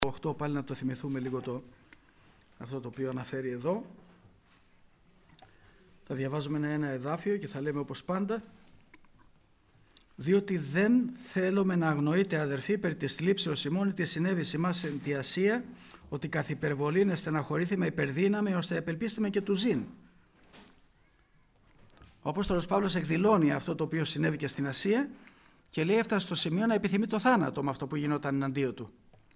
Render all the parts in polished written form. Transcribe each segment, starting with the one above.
8, πάλι να το θυμηθούμε λίγο αυτό το οποίο αναφέρει εδώ. Θα διαβάζουμε ένα εδάφιο και θα λέμε όπως πάντα: διότι δεν θέλουμε να αγνοείτε, αδερφοί, περί της θλίψεως ημών, τι συνέβη σε εμάς εν τη Ασία, ότι καθ' υπερβολήν στεναχωρήθημε υπερδύναμη, ώστε επελπίστημε και του ζήν. Ο Απόστολος Παύλος εκδηλώνει αυτό το οποίο συνέβη και στην Ασία και λέει έφτασε στο σημείο να επιθυμεί το θάνατο με αυτό που γινόταν εναντίον του.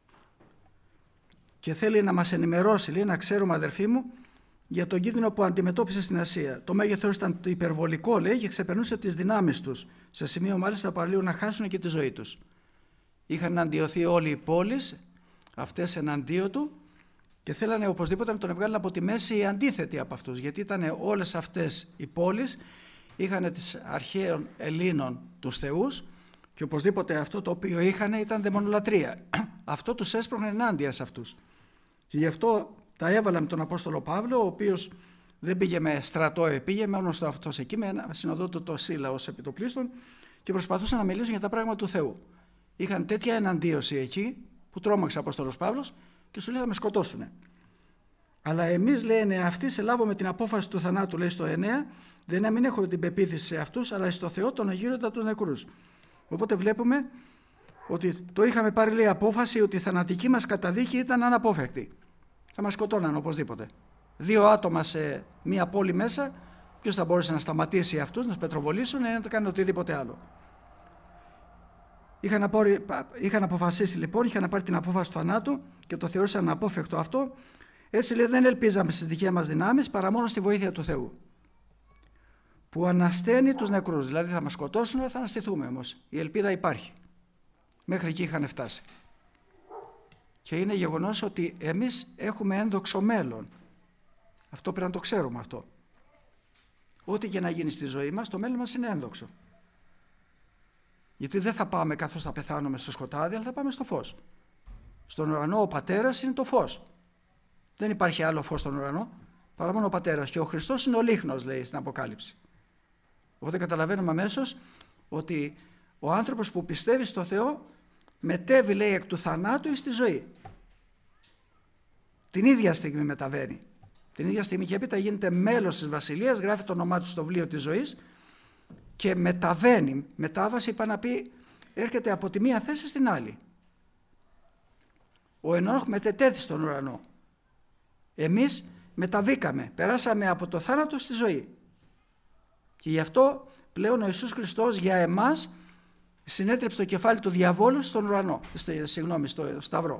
Και θέλει να μας ενημερώσει, λέει, να ξέρουμε, αδερφοί μου, για τον κίνδυνο που αντιμετώπισε στην Ασία. Το μέγεθος ήταν υπερβολικό, λέει, και ξεπερνούσε τις δυνάμεις τους, σε σημείο μάλιστα παραλίγο να χάσουν και τη ζωή τους. Είχαν εναντιωθεί όλοι οι πόλεις, αυτές εναντίον του, και θέλανε οπωσδήποτε να τον βγάλουν από τη μέση οι αντίθετοι από αυτούς, γιατί ήταν όλες αυτές οι πόλεις, είχαν τις αρχαίων Ελλήνων τους θεούς, και οπωσδήποτε αυτό το οποίο είχαν ήταν δαιμονολατρία. Αυτό τους έσπρωχνε ενάντια σε αυτούς. Και γι' αυτό τα έβαλα με τον Απόστολο Παύλο, ο οποίος δεν πήγε με στρατό, πήγε μόνο στο αυτός εκεί, με ένα συνοδότο το Σύλλα ως επιτοπλίστων, και προσπαθούσαν να μιλήσουν για τα πράγματα του Θεού. Είχαν τέτοια εναντίωση εκεί, που τρόμαξε ο Απόστολος Παύλος και σου λέει θα με σκοτώσουνε. Αλλά εμείς, λένε αυτοί, σε λάβουμε την απόφαση του θανάτου, λέει στο 9, δεν να μην έχουμε την πεποίθηση σε αυτούς, αλλά στο Θεό τον αγείροντα τους νεκρούς. Οπότε βλέπουμε ότι το είχαμε πάρει, λέει, απόφαση ότι η θανατική μας καταδίκη ήταν αναπόφευκτη. Θα μας σκοτώναν οπωσδήποτε. 2 άτομα σε μία πόλη μέσα, ποιος θα μπορούσε να σταματήσει αυτούς, να τους πετροβολήσουν ή να το κάνει οτιδήποτε άλλο. Είχαν αποφασίσει λοιπόν, είχαν πάρει την απόφαση του θανάτου και το θεώρησαν αναπόφευκτο αυτό. Έτσι, λέει, δεν ελπίζαμε στις δικές μας δυνάμεις παρά μόνο στη βοήθεια του Θεού, που ανασταίνει τους νεκρούς. Δηλαδή θα μας σκοτώσουν, θα αναστηθούμε όμως. Η ελπίδα υπάρχει. Μέχρι εκεί είχαν φτάσει. Και είναι γεγονός ότι εμείς έχουμε ένδοξο μέλλον. Αυτό πρέπει να το ξέρουμε αυτό. Ό,τι και να γίνει στη ζωή μας, το μέλλον μας είναι ένδοξο. Γιατί δεν θα πάμε καθώς θα πεθάνουμε στο σκοτάδι, αλλά θα πάμε στο φως. Στον ουρανό ο Πατέρας είναι το φως. Δεν υπάρχει άλλο φως στον ουρανό, παρά μόνο ο Πατέρας. Και ο Χριστός είναι ο λίχνος, λέει στην Αποκάλυψη. Οπότε καταλαβαίνουμε αμέσως ότι ο άνθρωπος που πιστεύει στο Θεό μετέβει, λέει, εκ του θανάτου στη ζωή. Την ίδια στιγμή μεταβαίνει. Την ίδια στιγμή και έπειτα γίνεται μέλος της Βασιλείας, γράφει το όνομά του στο βιβλίο της ζωής και μεταβαίνει. Μετάβαση, είπα να πει, έρχεται από τη μία θέση στην άλλη. Ο Ενόχ μετετέθη στον ουρανό. Εμείς μεταβήκαμε, περάσαμε από το θάνατο στη ζωή. Και γι' αυτό πλέον ο Ιησούς Χριστός για εμάς συνέτρεψε το κεφάλι του διαβόλου στον ουρανό, στο Σταυρό.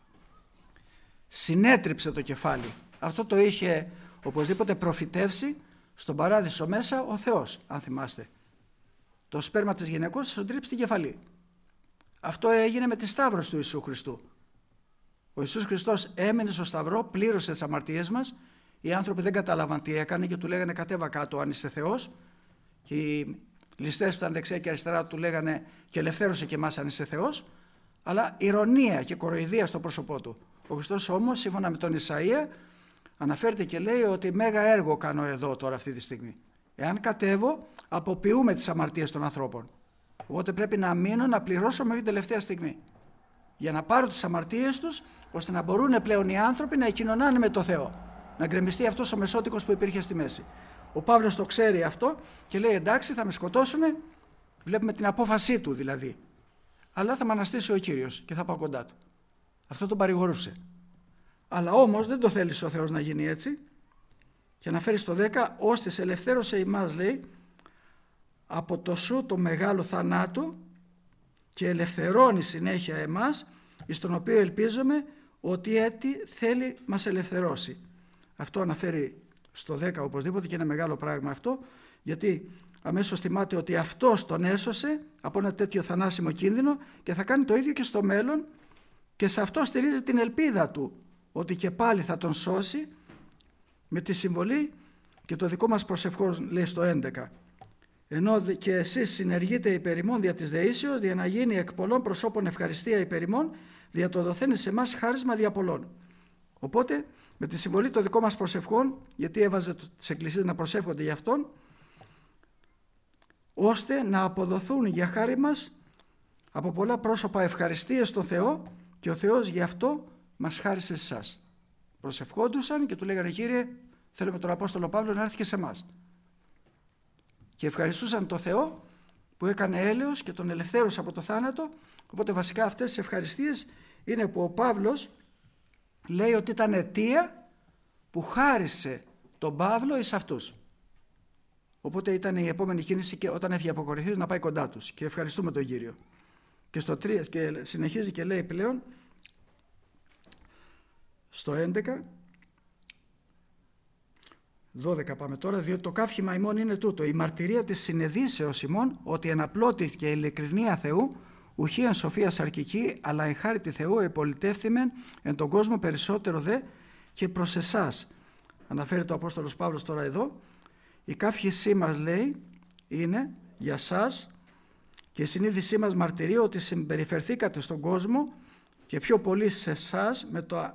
Συνέτρεψε το κεφάλι. Αυτό το είχε οπωσδήποτε προφητεύσει στον παράδεισο μέσα ο Θεός, αν θυμάστε. Το σπέρμα της γυναικός θα τον τρίψει την κεφαλή. Αυτό έγινε με τη σταύρωση του Ιησού Χριστού. Ο Ιησούς Χριστός έμενε στο Σταυρό, πλήρωσε τις αμαρτίες μας. Οι άνθρωποι δεν κατάλαβαν τι έκανε και του λέγανε κατέβα κάτω αν είσαι Θεός. Και οι ληστές που ήταν δεξιά και αριστερά του λέγανε και ελευθέρωσε και εμάς αν είσαι Θεός. Αλλά ηρωνία και κοροϊδία στο πρόσωπό του. Ο Χριστός όμως, σύμφωνα με τον Ισαΐα, αναφέρεται και λέει ότι μέγα έργο κάνω εδώ τώρα αυτή τη στιγμή. Εάν κατέβω, αποποιούμε τις αμαρτίες των ανθρώπων. Οπότε πρέπει να μείνω να πληρώσω μέχρι την τελευταία στιγμή. Για να πάρω τις αμαρτίες τους, ώστε να μπορούν πλέον οι άνθρωποι να κοινωνάνε με το Θεό. Να γκρεμιστεί αυτός ο μεσότικος που υπήρχε στη μέση. Ο Παύλος το ξέρει αυτό και λέει εντάξει, θα με σκοτώσουνε. Βλέπουμε την απόφασή του δηλαδή. Αλλά θα με αναστήσει ο Κύριος και θα πάω κοντά του. Αυτό τον παρηγορούσε. Αλλά όμως δεν το θέλησε ο Θεός να γίνει έτσι. Και αναφέρει στο 10, ώστε ελευθέρωσε ημάς, λέει, από το σου το μεγάλο θανάτου και ελευθερώνει συνέχεια εμάς, εις τον οποίο ελπίζουμε ότι έτσι θέλει μας ελευθερώσει. Αυτό αναφέρει στο 10 οπωσδήποτε και είναι μεγάλο πράγμα αυτό, γιατί αμέσως θυμάται ότι αυτός τον έσωσε από ένα τέτοιο θανάσιμο κίνδυνο και θα κάνει το ίδιο και στο μέλλον και σε αυτό στηρίζει την ελπίδα του ότι και πάλι θα τον σώσει με τη συμβολή και το δικό μας προσευχός, λέει στο 11. Ενώ και εσείς συνεργείτε υπέρ ημών δια της δεήσεως, δια να γίνει εκ πολλών προσώπων ευχαριστία υπέρ ημών, δια το δοθένει σε εμάς χάρισμα δια πολλών. Οπότε με τη συμβολή των δικών μας προσευχών, γιατί έβαζε τις εκκλησίες να προσεύχονται για αυτόν, ώστε να αποδοθούν για χάρη μας από πολλά πρόσωπα ευχαριστίες στον Θεό και ο Θεός γι' αυτό μας χάρισε εσάς. Προσευχόντουσαν και του λέγανε, Κύριε, θέλουμε τον Απόστολο Παύλο να έρθει και σε εμάς. Και ευχαριστούσαν τον Θεό που έκανε έλεος και τον ελευθέρωσε από το θάνατο. Οπότε βασικά αυτές τις ευχαριστίες είναι που ο Παύλος λέει ότι ήταν αιτία που χάρισε τον Παύλο εις αυτούς. Οπότε ήταν η επόμενη κίνηση και όταν έφυγε από Κορινθίους να πάει κοντά τους. Και ευχαριστούμε τον Κύριο. Και στο 3 και συνεχίζει και λέει πλέον στο 11, 12 πάμε τώρα, διότι το καύχημα ημών είναι τούτο, η μαρτυρία της συνεδήσεως ημών, ότι εναπλώτηθηκε η ειλικρινία Θεού, ουχή εν σοφία σαρκική, αλλά εν χάρητη Θεού επολιτεύθυμεν εν τον κόσμο περισσότερο δε και προς εσάς. Αναφέρει το Απόστολος Παύλος τώρα εδώ. Η καύχησή μας, λέει, είναι για σας και η συνείδησή μας μαρτυρεί ότι συμπεριφερθήκατε στον κόσμο και πιο πολύ σε εσάς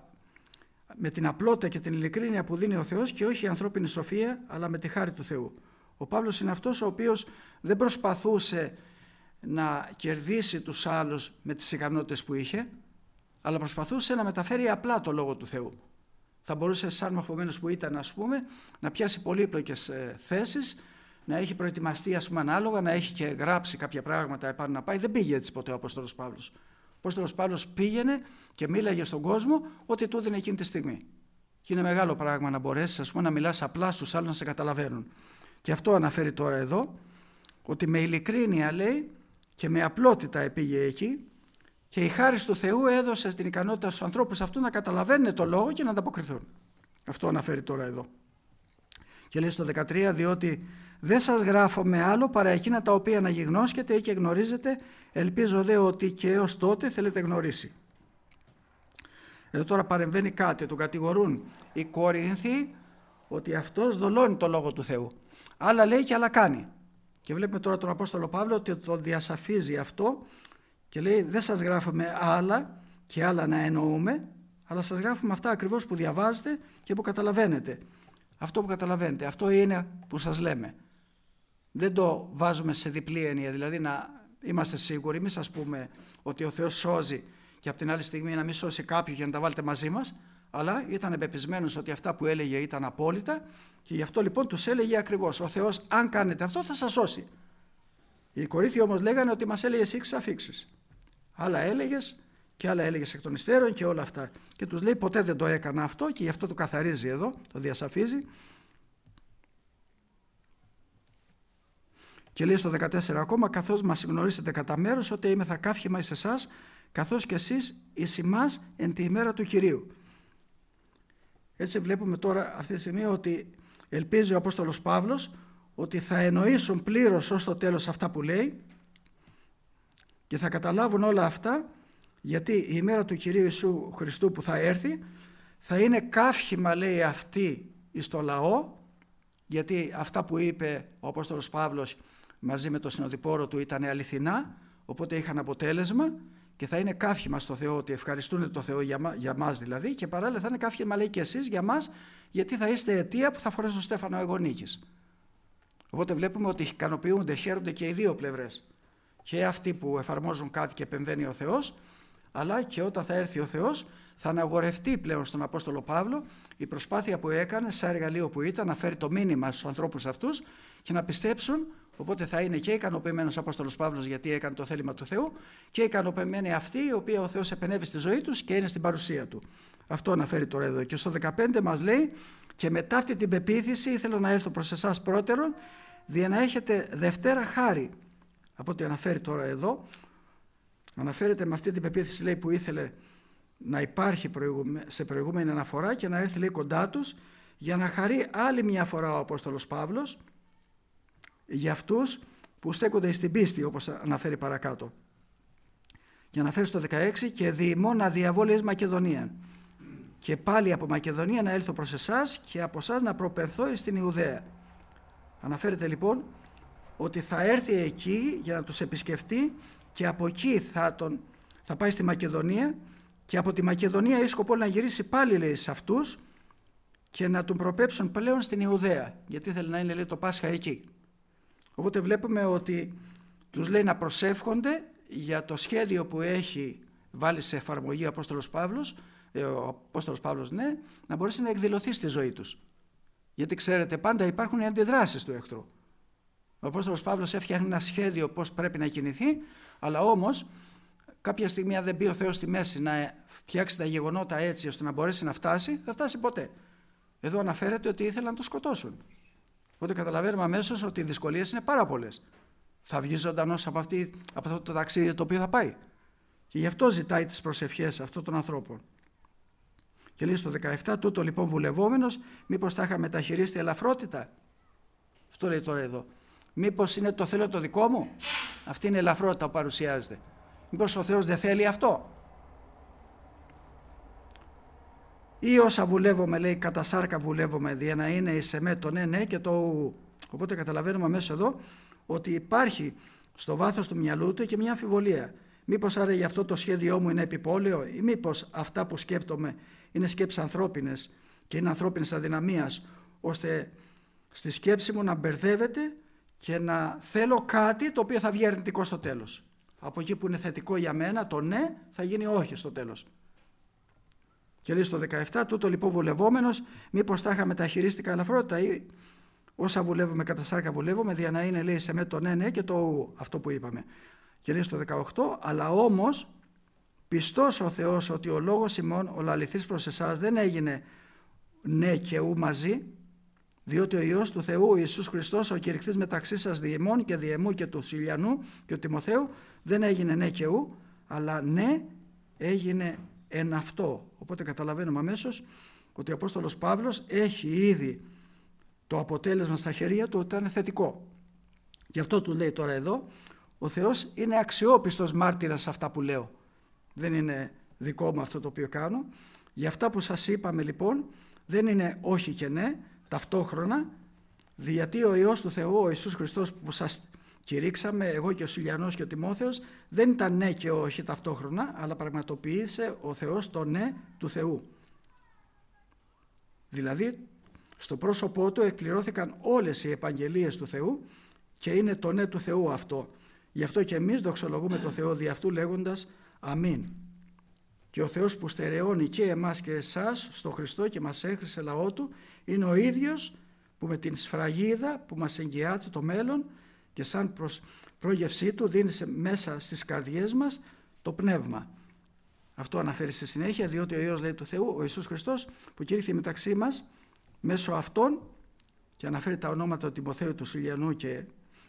με την απλότητα και την ειλικρίνεια που δίνει ο Θεός και όχι η ανθρώπινη σοφία, αλλά με τη χάρη του Θεού. Ο Παύλος είναι αυτός ο οποίος δεν προσπαθούσε να κερδίσει τους άλλους με τις ικανότητες που είχε, αλλά προσπαθούσε να μεταφέρει απλά το Λόγο του Θεού. Θα μπορούσε σαν μορφωμένος που ήταν, ας πούμε, να πιάσει πολύπλοκες θέσεις, να έχει προετοιμαστεί, ας πούμε, ανάλογα, να έχει και γράψει κάποια πράγματα επάνω να πάει. Δεν πήγε έτσι ποτέ ο Απόστολος Παύλος. Ο Απόστολος Παύλος πήγαινε και μίλαγε στον κόσμο ό,τι του έδινε εκείνη τη στιγμή. Και είναι μεγάλο πράγμα να μπορέσεις, ας πούμε, να μιλάς απλά στους άλλους να σε καταλαβαίνουν. Και αυτό αναφέρει τώρα εδώ, ότι με ειλικρίνεια, λέει, και με απλότητα πήγε εκεί και η χάρις του Θεού έδωσε την ικανότητα στους ανθρώπους αυτού να καταλαβαίνουν το λόγο και να ανταποκριθούν. Αυτό αναφέρει τώρα εδώ. Και λέει στο 13, διότι δεν σας γράφω με άλλο παρά εκείνα τα οποία αναγιγνώσκετε ή και γνωρίζετε, ελπίζω δε ότι και έως τότε θέλετε γνωρίσει. Εδώ τώρα παρεμβαίνει κάτι, τον κατηγορούν οι Κορίνθιοι ότι αυτός δολώνει το Λόγο του Θεού. Άλλα λέει και άλλα κάνει. Και βλέπουμε τώρα τον Απόστολο Παύλο ότι το διασαφίζει αυτό και λέει δεν σας γράφουμε άλλα και άλλα να εννοούμε, αλλά σας γράφουμε αυτά ακριβώς που διαβάζετε και που καταλαβαίνετε. Αυτό που καταλαβαίνετε, αυτό είναι που σας λέμε. Δεν το βάζουμε σε διπλή έννοια, δηλαδή να είμαστε σίγουροι, μη σας πούμε ότι ο Θεός σώζει και από την άλλη στιγμή να μην σώσει κάποιον για να τα βάλετε μαζί μας, αλλά ήταν πεπισμένος ότι αυτά που έλεγε ήταν απόλυτα και γι' αυτό λοιπόν τους έλεγε ακριβώς, ο Θεός αν κάνετε αυτό θα σας σώσει. Οι Κορίνθιοι όμως λέγανε ότι μας έλεγες ήξεις αφήξεις. Άλλα έλεγες και άλλα έλεγες εκ των υστέρων και όλα αυτά. Και τους λέει ποτέ δεν το έκανα αυτό και γι' αυτό το καθαρίζει εδώ, το διασαφίζει. Και λέει στο 14 ακόμα, καθώς μας γνωρίσετε κατά μέρος ότι είμαι θα καύχημα εις εσάς, καθώς και εσείς εις ημάς εν τη ημέρα του Κυρίου. Έτσι βλέπουμε τώρα αυτή τη στιγμή ότι ελπίζει ο Απόστολος Παύλος ότι θα εννοήσουν πλήρως ως το τέλος αυτά που λέει και θα καταλάβουν όλα αυτά, γιατί η ημέρα του Κυρίου Ιησού Χριστού που θα έρθει θα είναι καύχημα, λέει, αυτή εις το λαό, γιατί αυτά που είπε ο Απόστολος Παύλος μαζί με το συνοδοιπόρο του ήταν αληθινά, οπότε είχαν αποτέλεσμα και θα είναι καύχημα στο Θεό ότι ευχαριστούν το Θεό για μας δηλαδή, και παράλληλα θα είναι καύχημα, λέει, και εσείς για μας, γιατί θα είστε αιτία που θα φορέσει ο Στέφανο Αιγονίκης. Οπότε βλέπουμε ότι ικανοποιούνται, χαίρονται και οι δύο πλευρές. Και αυτοί που εφαρμόζουν κάτι και επεμβαίνει ο Θεός, αλλά και όταν θα έρθει ο Θεός θα αναγορευτεί πλέον στον Απόστολο Παύλο η προσπάθεια που έκανε, σαν εργαλείο που ήταν, να φέρει το μήνυμα στους ανθρώπους αυτούς και να πιστέψουν. Οπότε θα είναι και ικανοποιημένος ο Απόστολος Παύλος γιατί έκανε το θέλημα του Θεού και ικανοποιημένοι αυτοί οι οποίοι ο Θεός επενέβη στη ζωή τους και είναι στην παρουσία του. Αυτό αναφέρει τώρα εδώ. Και στο 15 μας λέει, και μετά αυτή την πεποίθηση ήθελα να έρθω προς εσάς πρώτερον, δια να έχετε δευτέρα χάρη. Από ό,τι αναφέρει τώρα εδώ, αναφέρεται με αυτή την πεποίθηση, λέει, που ήθελε να υπάρχει σε προηγούμενη αναφορά και να έρθει, λέει, κοντά τους για να χαρεί άλλη μια φορά ο Απόστολος Παύλος για αυτούς που στέκονται στην πίστη, όπως αναφέρει παρακάτω. Και αναφέρει στο 16, και διημών αδιαβόλης Μακεδονία. Και πάλι από Μακεδονία να έλθω προς εσάς και από εσάς να προπερθώ στην Ιουδαία. Αναφέρεται λοιπόν ότι θα έρθει εκεί για να τους επισκεφτεί και από εκεί θα πάει στη Μακεδονία και από τη Μακεδονία έχει σκοπό να γυρίσει πάλι, λέει, σε αυτούς και να τον προπέψουν πλέον στην Ιουδαία, γιατί θέλει να είναι, λέει, το Πάσχα εκεί. Οπότε βλέπουμε ότι τους λέει να προσεύχονται για το σχέδιο που έχει βάλει σε εφαρμογή ο Απόστολος Παύλος ο Απόστολος Παύλος, ναι, να μπορέσει να εκδηλωθεί στη ζωή τους. Γιατί ξέρετε, πάντα υπάρχουν οι αντιδράσεις του εχθρού. Ο Απόστολος Παύλος έφτιαχνε ένα σχέδιο πώς πρέπει να κινηθεί, αλλά όμως κάποια στιγμή, αν δεν μπει ο Θεός στη μέση να φτιάξει τα γεγονότα έτσι ώστε να μπορέσει να φτάσει, δεν θα φτάσει ποτέ. Εδώ αναφέρεται ότι ήθελαν να το σκοτώσουν. Οπότε καταλαβαίνουμε αμέσως ότι οι δυσκολίες είναι πάρα πολλές. Θα βγει ζωντανός από αυτό το ταξίδι το οποίο θα πάει. Και γι' αυτό ζητάει τις προσευχές αυτών των ανθρώπων. Και λέει στο 17, τούτο λοιπόν βουλευόμενος, μήπως τα είχα μεταχειρίσει ελαφρότητα. Αυτό λέει τώρα εδώ. Μήπως είναι το θέλω το δικό μου. Αυτή είναι η ελαφρότητα που παρουσιάζεται. Μήπως ο Θεός δεν θέλει αυτό. Ή όσα βουλεύομαι, λέει, κατά σάρκα βουλεύομαι, δια να είναι εις εμέ το ναι και το ου. Οπότε καταλαβαίνουμε αμέσως εδώ ότι υπάρχει στο βάθος του μυαλού του και μια αμφιβολία. Μήπως άρα γι' αυτό το σχέδιό μου είναι επιπόλαιο, ή μήπως αυτά που σκέπτομαι είναι σκέψεις ανθρώπινες και είναι ανθρώπινης αδυναμίας, ώστε στη σκέψη μου να μπερδεύεται και να θέλω κάτι το οποίο θα βγει αρνητικό στο τέλος. Από εκεί που είναι θετικό για μένα, το ναι θα γίνει όχι στο τέλος. Και λέει στο 17, τούτο λοιπόν βουλευόμενος, μήπως τα είχα μεταχειρίσει ελαφρότητα, ή όσα βουλεύουμε κατά σάρκα βουλεύουμε, δια να είναι, λέει, σε με το ναι και το ου, αυτό που είπαμε. Και λέει στο 18, αλλά όμως πιστός ο Θεός ότι ο λόγος ημών, ο λαληθής προς εσάς, δεν έγινε ναι και ου μαζί, διότι ο Υιός του Θεού, ο Ιησούς Χριστός, ο κηρυχτής μεταξύ σας διεμών και διεμού και του Σιλιανού και του Τιμοθέου, δεν έγινε ναι και ου, αλλά ναι έγινε εν αυτό. Οπότε καταλαβαίνουμε αμέσως ότι ο Απόστολος Παύλος έχει ήδη το αποτέλεσμα στα χέρια του ότι ήταν θετικό. Γι' αυτό του λέει τώρα εδώ, ο Θεός είναι αξιόπιστος μάρτυρας σε αυτά που λέω. Δεν είναι δικό μου αυτό το οποίο κάνω. Για αυτά που σας είπαμε λοιπόν, δεν είναι όχι και ναι, ταυτόχρονα, γιατί ο Υιός του Θεού, ο Ιησούς Χριστός που σας κηρύξαμε, εγώ και ο Σιλιανός και ο Τιμόθεος, δεν ήταν ναι και όχι ταυτόχρονα, αλλά πραγματοποίησε ο Θεός το ναι του Θεού. Δηλαδή, στο πρόσωπό του εκπληρώθηκαν όλες οι επαγγελίες του Θεού και είναι το ναι του Θεού αυτό. Γι' αυτό και εμείς δοξολογούμε το Θεό δι' αυτού λέγοντας αμήν. Και ο Θεός που στερεώνει και εμάς και εσάς στο Χριστό και μας έχρισε λαό του, είναι ο ίδιος που με την σφραγίδα που μας εγγυάται το μέλλον και σαν πρόγευσή του δίνει μέσα στις καρδιές μας το πνεύμα. Αυτό αναφέρει στη συνέχεια, διότι ο Υιός, λέει, του Θεού, ο Ιησούς Χριστός, που κήρυχε μεταξύ μας μέσω αυτών, και αναφέρει τα ονόματα του Τιμοθέου, του Σιλιανού και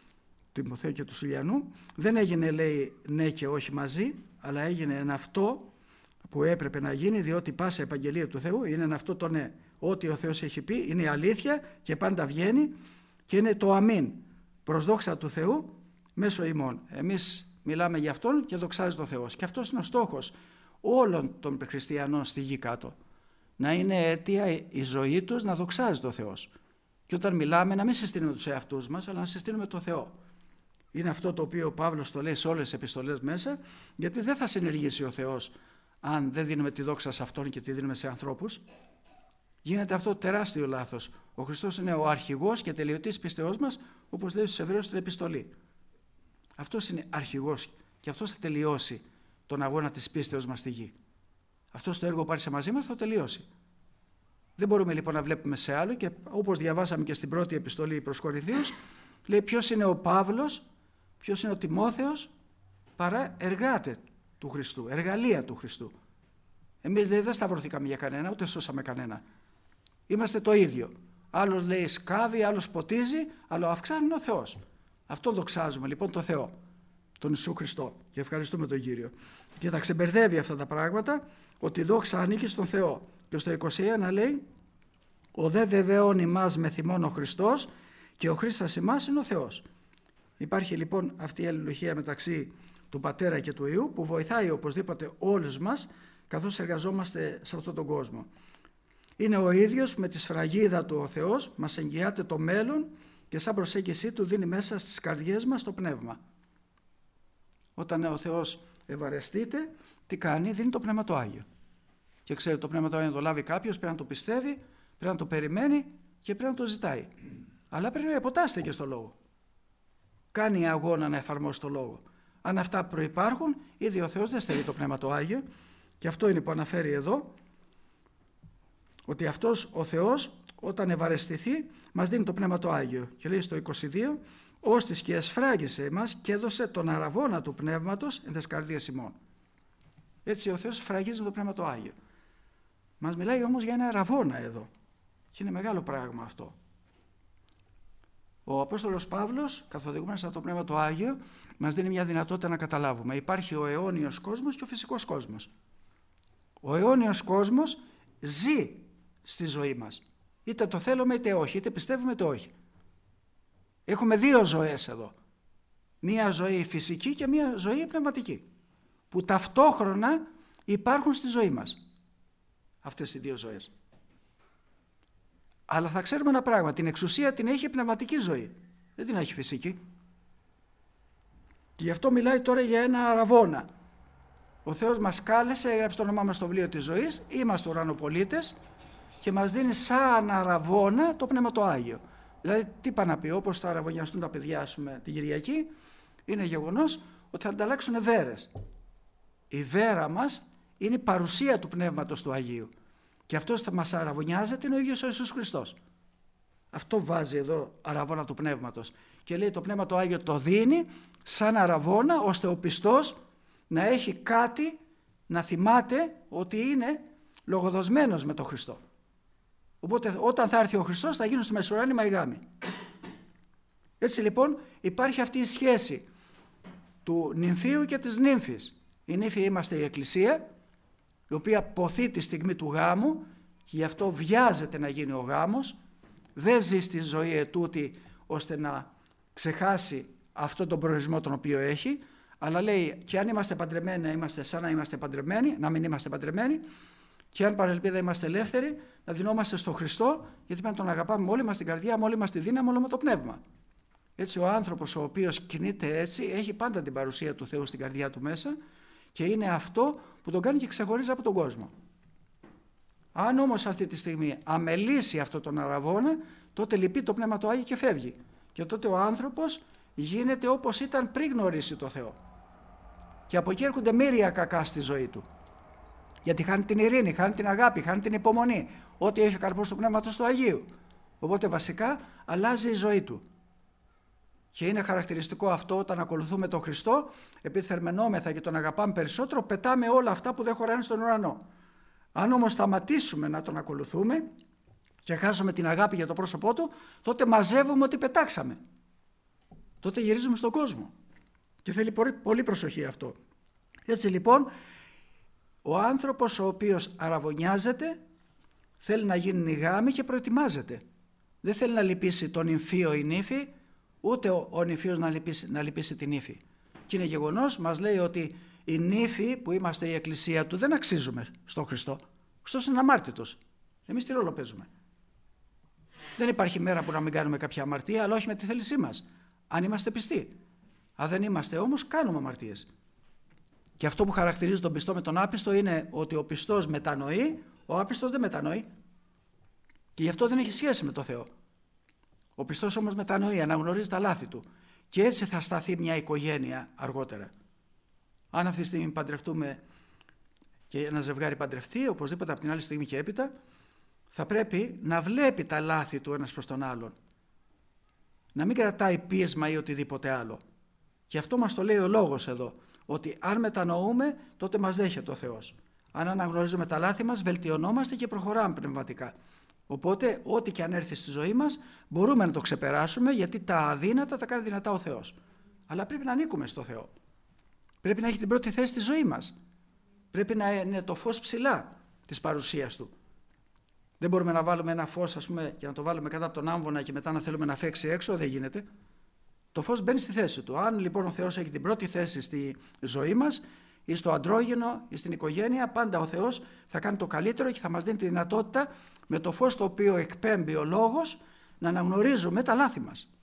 του Σιλιανού, δεν έγινε, λέει, ναι και όχι μαζί, αλλά έγινε ένα αυτό που έπρεπε να γίνει, διότι πάσα επαγγελία του Θεού είναι ένα αυτό το ναι. Ό,τι ο Θεός έχει πει είναι η αλήθεια και πάντα βγαίνει και είναι το αμήν. Προς δόξα του Θεού μέσω ημών. Εμείς μιλάμε για Αυτόν και δοξάζεται ο Θεός. Και αυτός είναι ο στόχος όλων των χριστιανών στη γη κάτω. Να είναι αίτια η ζωή τους να δοξάζεται ο Θεός. Και όταν μιλάμε να μην συστήνουμε τους εαυτούς μας, αλλά να συστήνουμε τον Θεό. Είναι αυτό το οποίο ο Παύλος το λέει σε όλες τις επιστολές μέσα, γιατί δεν θα συνεργήσει ο Θεός αν δεν δίνουμε τη δόξα σε Αυτόν και τη δίνουμε σε ανθρώπους. Γίνεται αυτό τεράστιο λάθος. Ο Χριστός είναι ο αρχηγός και τελειωτής πιστεώς μας, όπως λέει στους Εβραίους στην επιστολή. Αυτός είναι αρχηγός και αυτός θα τελειώσει τον αγώνα της πίστεως μας στη γη. Αυτός το έργο που άρχισε μαζί μας θα το τελειώσει. Δεν μπορούμε λοιπόν να βλέπουμε σε άλλο, και όπως διαβάσαμε και στην πρώτη επιστολή προς Κορινθίους, λέει ποιος είναι ο Παύλος, ποιος είναι ο Τιμόθεος, παρά εργάτε του Χριστού, εργαλεία του Χριστού. Εμείς, λέει, δεν σταυρωθήκαμε για κανένα, ούτε σώσαμε κανένα. Είμαστε το ίδιο. Άλλος, λέει, σκάβει, άλλος ποτίζει, αλλά ο αυξάνει είναι ο Θεός. Αυτό δοξάζουμε λοιπόν το Θεό, τον Ιησού Χριστό, και ευχαριστούμε τον Κύριο. Και τα ξεμπερδεύει αυτά τα πράγματα, ότι η δόξα ανήκει στον Θεό. Και στο 21 λέει, ο δε βεβαιών ημάς με θυμών ο Χριστός και ο Χρήστας ημάς είναι ο Θεός. Υπάρχει λοιπόν αυτή η αλληλουχία μεταξύ του Πατέρα και του Υιού, που βοηθάει οπωσδήποτε όλους μας καθώς εργαζόμαστε σε αυτόν τον κόσμο. Είναι ο ίδιος με τη σφραγίδα του ο Θεός, μας εγγυάται το μέλλον και σαν προσέγγιση του δίνει μέσα στις καρδιές μας το πνεύμα. Όταν ο Θεός ευαρεστείται, τι κάνει? Δίνει το Πνεύμα το Άγιο. Και ξέρετε, το Πνεύμα το Άγιο να το λάβει κάποιος, πρέπει να το πιστεύει, πρέπει να το περιμένει και πρέπει να το ζητάει. Αλλά πρέπει να υποτάσσεται και στο Λόγο. Κάνει αγώνα να εφαρμόσει το Λόγο. Αν αυτά προϋπάρχουν, ήδη ο Θεός δεν στερεί το Πνεύμα το Άγιο, και αυτό είναι που αναφέρει εδώ, ότι αυτός ο Θεός όταν ευαρεστηθεί μας δίνει το Πνεύμα το Άγιο. Και λέει στο 22, «Ώστις και εσφράγισε εμάς και έδωσε τον αραβώνα του Πνεύματος εν τες καρδίες ημών». Έτσι ο Θεός σφραγίζει με το Πνεύμα το Άγιο. Μας μιλάει όμως για ένα αραβώνα εδώ. Και είναι μεγάλο πράγμα αυτό. Ο Απόστολος Παύλος, καθοδηγούμενος από το Πνεύμα το Άγιο, μας δίνει μια δυνατότητα να καταλάβουμε. Υπάρχει ο αιώνιος κόσμος και ο φυσικός κόσμος. Ο αιώνιος κόσμος ζει στη ζωή μας. Είτε το θέλουμε είτε όχι, είτε πιστεύουμε είτε όχι. Έχουμε δύο ζωές εδώ. Μία ζωή φυσική και μία ζωή πνευματική, που ταυτόχρονα υπάρχουν στη ζωή μας. Αυτές οι δύο ζωές. Αλλά θα ξέρουμε ένα πράγμα, την εξουσία την έχει η πνευματική ζωή, δεν την έχει φυσική. Και γι' αυτό μιλάει τώρα για ένα αραβώνα. Ο Θεός μας κάλεσε, έγραψε το όνομά μας στο βιβλίο της ζωής, είμαστε ουρανοπολίτες και μας δίνει σαν αραβώνα το Πνεύμα το Άγιο. Δηλαδή τι πάει να πει, όπως θα αραβωνιαστούν τα παιδιά την Κυριακή, είναι γεγονός ότι θα ανταλλάξουν βέρες. Η βέρα μας είναι η παρουσία του Πνεύματος του Αγίου. Και αυτός θα μας αραβωνιάζεται είναι ο ίδιος ο Ιησούς Χριστός. Αυτό βάζει εδώ αραβώνα του Πνεύματος. Και λέει το Πνεύμα το Άγιο το δίνει σαν αραβώνα, ώστε ο πιστός να έχει κάτι να θυμάται ότι είναι λογοδοσμένος με τον Χριστό. Οπότε όταν θα έρθει ο Χριστός θα γίνουν στη μεσουράνημα οι γάμοι. Έτσι λοιπόν υπάρχει αυτή η σχέση του νυμφίου και της νύμφης. Η νύμφη είμαστε η Εκκλησία, η οποία ποθεί τη στιγμή του γάμου και γι' αυτό βιάζεται να γίνει ο γάμος, δεν ζει στη ζωή ετούτη ώστε να ξεχάσει αυτόν τον προορισμό τον οποίο έχει, αλλά λέει και αν είμαστε παντρεμένοι να είμαστε σαν να είμαστε παντρεμένοι, να μην είμαστε παντρεμένοι, και αν παρελπίδα είμαστε ελεύθεροι, να δινόμαστε στο Χριστό, γιατί πρέπει να τον αγαπάμε με όλη μας την καρδιά, με όλη μας τη δύναμη, όλο με το πνεύμα. Έτσι ο άνθρωπος ο οποίος κινείται έτσι έχει πάντα την παρουσία του Θεού στην καρδιά του μέσα και είναι αυτό που τον κάνει και ξεχωρίζει από τον κόσμο. Αν όμως αυτή τη στιγμή αμελήσει αυτό τον αραβώνα, τότε λυπεί το Πνεύμα το Άγιο και φεύγει. Και τότε ο άνθρωπος γίνεται όπως ήταν πριν γνωρίσει το Θεό. Και από εκεί έρχονται μοίρια κακά στη ζωή του. Γιατί χάνει την ειρήνη, χάνει την αγάπη, χάνει την υπομονή. Ό,τι έχει ο καρπός του Πνεύματος του Αγίου. Οπότε βασικά αλλάζει η ζωή του. Και είναι χαρακτηριστικό αυτό όταν ακολουθούμε τον Χριστό, επειδή θερμαινόμεθα και τον αγαπάμε περισσότερο, πετάμε όλα αυτά που δεν χωράνε στον ουρανό. Αν όμως σταματήσουμε να τον ακολουθούμε και χάσουμε την αγάπη για το πρόσωπό του, τότε μαζεύουμε ότι πετάξαμε. Τότε γυρίζουμε στον κόσμο. Και θέλει πολύ προσοχή αυτό. Έτσι λοιπόν, ο άνθρωπος ο οποίος αραβωνιάζεται θέλει να γίνουν οι γάμοι και προετοιμάζεται. Δεν θέλει να λυπήσει τον νυμφίο ή νύφη, ούτε ο νυμφίος να λυπήσει την νύφη. Και είναι γεγονός, μας λέει ότι οι νύφοι που είμαστε η Εκκλησία του δεν αξίζουμε στον Χριστό. Ο Χριστός είναι αμάρτητος. Εμείς τι ρόλο παίζουμε? Δεν υπάρχει μέρα που να μην κάνουμε κάποια αμαρτία, αλλά όχι με τη θέλησή μας. Αν είμαστε πιστοί. Αν δεν είμαστε όμως, κάνουμε αμαρτίες. Και αυτό που χαρακτηρίζει τον πιστό με τον άπιστο είναι ότι ο πιστός μετανοεί, ο άπιστος δεν μετανοεί. Και γι' αυτό δεν έχει σχέση με το Θεό. Ο πιστός όμως μετανοεί, αναγνωρίζει τα λάθη του. Και έτσι θα σταθεί μια οικογένεια αργότερα. Αν αυτή τη στιγμή παντρευτούμε και ένα ζευγάρι παντρευτεί, οπωσδήποτε από την άλλη στιγμή και έπειτα, θα πρέπει να βλέπει τα λάθη του ένας προς τον άλλον. Να μην κρατάει πείσμα ή οτιδήποτε άλλο. Και αυτό μας το λέει ο λόγος εδώ, ότι αν μετανοούμε, τότε μας δέχεται ο Θεός. Αν αναγνωρίζουμε τα λάθη μας, βελτιωνόμαστε και προχωράμε πνευματικά. Οπότε, ό,τι και αν έρθει στη ζωή μας, μπορούμε να το ξεπεράσουμε, γιατί τα αδύνατα τα κάνει δυνατά ο Θεός. Αλλά πρέπει να ανήκουμε στο Θεό. Πρέπει να έχει την πρώτη θέση στη ζωή μας. Πρέπει να είναι το φως ψηλά της παρουσίας Του. Δεν μπορούμε να βάλουμε ένα φως, ας πούμε, και να το βάλουμε κάτω από τον άμβονα και μετά να θέλουμε να φέξει έξω, δεν γίνεται. Το φως μπαίνει στη θέση του. Αν λοιπόν ο Θεός έχει την πρώτη θέση στη ζωή μας, ή στο αντρόγυνο, ή στην οικογένεια, πάντα ο Θεός θα κάνει το καλύτερο και θα μας δίνει τη δυνατότητα με το φως το οποίο εκπέμπει ο λόγος να αναγνωρίζουμε τα λάθη μας.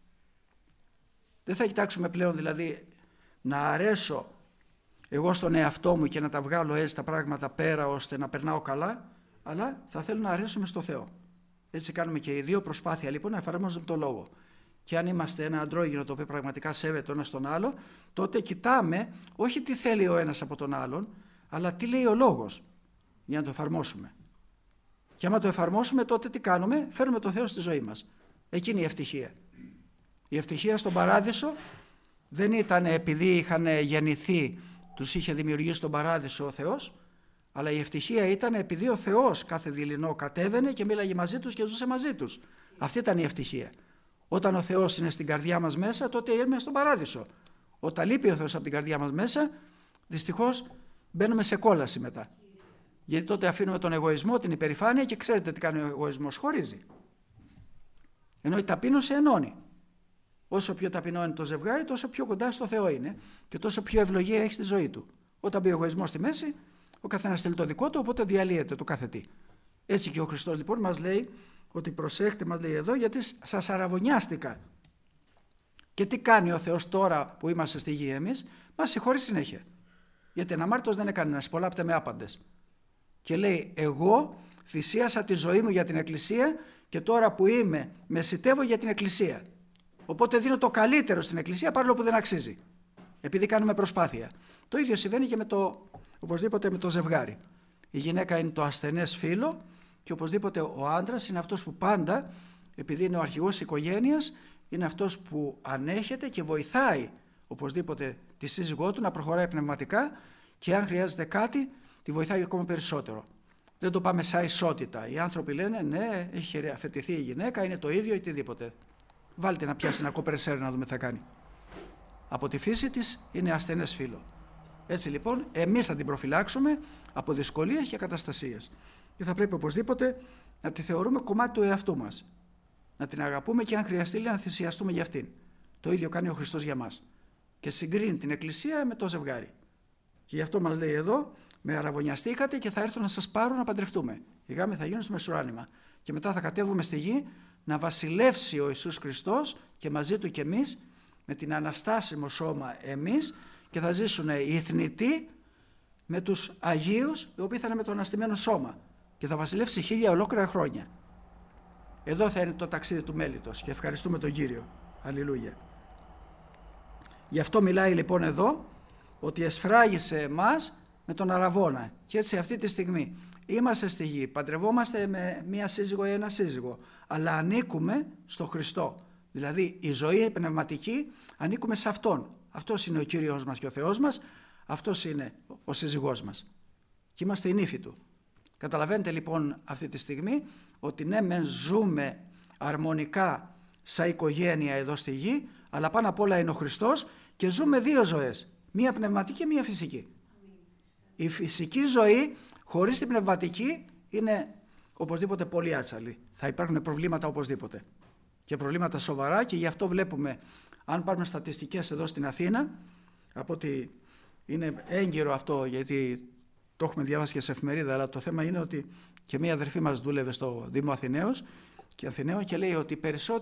Δεν θα κοιτάξουμε πλέον δηλαδή να αρέσω εγώ στον εαυτό μου και να τα βγάλω έτσι τα πράγματα πέρα ώστε να περνάω καλά, αλλά θα θέλω να αρέσουμε στο Θεό. Έτσι κάνουμε και οι δύο προσπάθεια λοιπόν να εφαρμόζουμε τον λόγο. Και αν είμαστε ένα αντρόγυνο το οποίο πραγματικά σέβεται ο ένας τον άλλο, τότε κοιτάμε όχι τι θέλει ο ένας από τον άλλον, αλλά τι λέει ο λόγος για να το εφαρμόσουμε. Και άμα το εφαρμόσουμε, τότε τι κάνουμε? Φέρνουμε τον Θεό στη ζωή μας. Εκείνη η ευτυχία. Η ευτυχία στον παράδεισο δεν ήταν επειδή είχαν γεννηθεί, τους είχε δημιουργήσει τον παράδεισο ο Θεός, αλλά η ευτυχία ήταν επειδή ο Θεός κάθε δειλινό κατέβαινε και μίλαγε μαζί τους και ζούσε μαζί τους. Αυτή ήταν η ευτυχία. Όταν ο Θεός είναι στην καρδιά μας μέσα, τότε είμαστε στον παράδεισο. Όταν λείπει ο Θεός από την καρδιά μας μέσα, δυστυχώς μπαίνουμε σε κόλαση μετά. Γιατί τότε αφήνουμε τον εγωισμό, την υπερηφάνεια, και ξέρετε τι κάνει ο εγωισμός? Χωρίζει. Ενώ η ταπείνωση ενώνει. Όσο πιο ταπεινό είναι το ζευγάρι, τόσο πιο κοντά στο Θεό είναι και τόσο πιο ευλογία έχει στη ζωή του. Όταν μπει ο εγωισμός στη μέση, ο καθένας θέλει το δικό του, οπότε διαλύεται το κάθε τι. Έτσι και ο Χριστός λοιπόν μας λέει ότι προσέχτε, μας λέει εδώ, γιατί σας αραβωνιάστηκα. Και τι κάνει ο Θεός τώρα που είμαστε στη γη εμείς? Μας συγχωρεί συνέχεια. Γιατί ένα αμάρτητος δεν έκανε να συμπολάπτε με άπαντες. Και λέει, εγώ θυσίασα τη ζωή μου για την Εκκλησία και τώρα που είμαι μεσιτεύω για την Εκκλησία. Οπότε δίνω το καλύτερο στην Εκκλησία παρόλο που δεν αξίζει. Επειδή κάνουμε προσπάθεια. Το ίδιο συμβαίνει και οπωσδήποτε με το ζευγάρι. Η γυναίκα είναι το ασθενές φύλο και οπωσδήποτε ο άντρας είναι αυτός που πάντα, επειδή είναι ο αρχηγός της οικογένειας, είναι αυτός που ανέχεται και βοηθάει οπωσδήποτε τη σύζυγό του να προχωράει πνευματικά και αν χρειάζεται κάτι τη βοηθάει ακόμα περισσότερο. Δεν το πάμε σαν ισότητα. Οι άνθρωποι λένε ναι, έχει αφαιτηθεί η γυναίκα, είναι το ίδιο ή οτιδήποτε. Βάλτε να πιάσει ένα κοπερσέρ να δούμε τι θα κάνει. Από τη φύση της είναι ασθενές φύλο. Έτσι λοιπόν εμείς θα την προφυλάξουμε από δυσκολίες και καταστασίες. Και θα πρέπει οπωσδήποτε να τη θεωρούμε κομμάτι του εαυτού μας. Να την αγαπούμε και αν χρειαστεί να θυσιαστούμε για αυτήν. Το ίδιο κάνει ο Χριστός για μας. Και συγκρίνει την Εκκλησία με το ζευγάρι. Και γι' αυτό μας λέει εδώ, με αραβωνιαστήκατε και θα έρθω να σας πάρω να παντρευτούμε. Οι γάμοι θα γίνουν στο μεσουράνημα. Και μετά θα κατέβουμε στη γη να βασιλεύσει ο Ιησούς Χριστός και μαζί του και εμείς με την αναστάσιμο σώμα εμείς και θα ζήσουν οι θνητοί με τους Αγίους οι οποίοι θα είναι με το αναστημένο σώμα και θα βασιλεύσει 1000 ολόκληρα χρόνια. Εδώ θα είναι το ταξίδι του μέλιτος και ευχαριστούμε τον Κύριο. Αλληλούια. Γι' αυτό μιλάει λοιπόν εδώ ότι εσφράγισε εμάς με τον αραβώνα και έτσι αυτή τη στιγμή είμαστε στη γη, παντρευόμαστε με μία σύζυγο ή ένα σύζυγο, αλλά ανήκουμε στο Χριστό. Δηλαδή η ζωή πνευματική ανήκουμε σε Αυτόν. Αυτός είναι ο Κύριος μας και ο Θεός μας, αυτός είναι ο σύζυγός μας. Και είμαστε η νύφη Του. Καταλαβαίνετε λοιπόν αυτή τη στιγμή ότι ναι μεν ζούμε αρμονικά σαν οικογένεια εδώ στη γη, αλλά πάνω απ' όλα είναι ο Χριστός και ζούμε δύο ζωές. Μία πνευματική και μία φυσική. Η φυσική ζωή χωρίς την πνευματική είναι οπωσδήποτε πολύ άτσαλη. Θα υπάρχουν προβλήματα οπωσδήποτε. Και προβλήματα σοβαρά και γι' αυτό βλέπουμε, αν πάρουμε στατιστικές εδώ στην Αθήνα, από ότι είναι έγκυρο αυτό γιατί το έχουμε διάβασει και σε εφημερίδα, αλλά το θέμα είναι ότι και μία αδερφή μας δούλευε στο Δήμο Αθηναίος και Αθηναίο και λέει ότι